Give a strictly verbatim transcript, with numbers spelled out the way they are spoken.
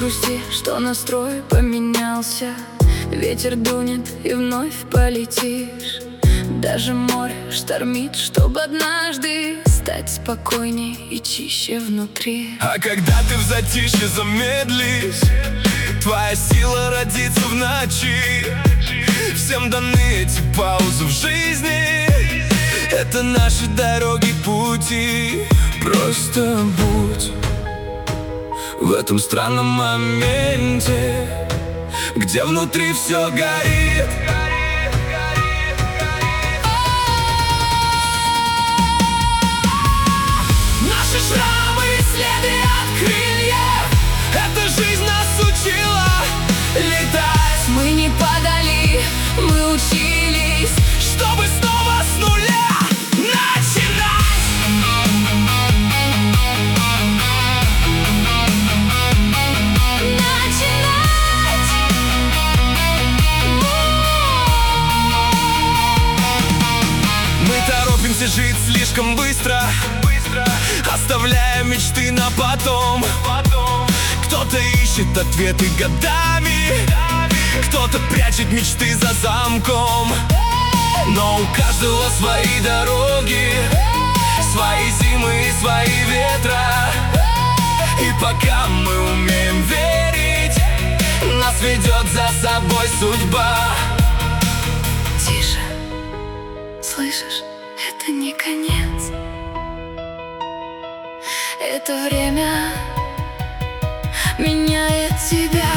грусти, что настрой поменялся. Ветер дунет и вновь полетишь. Даже море штормит, чтобы однажды стать спокойней и чище внутри. А когда ты в затишье замедлишь, твоя сила родится в ночи. Всем даны эти паузы в жизни. Это наши дороги, пути. Просто будь в этом странном моменте, где внутри все горит. Наши шрамы и следы от крыльев. Эта жизнь нас учила летать. Мы не падали, мы учились, чтобы снова с нуля начинать. Начинать. Мы торопимся жить слишком быстро, оставляя мечты на потом. Кто-то ищет ответы годами, кто-то прячет мечты за замком. Но у каждого свои дороги, свои зимы и свои ветра. И пока мы умеем верить, нас ведет за собой судьба. Тише, слышишь, это не конец. Это время меняет тебя.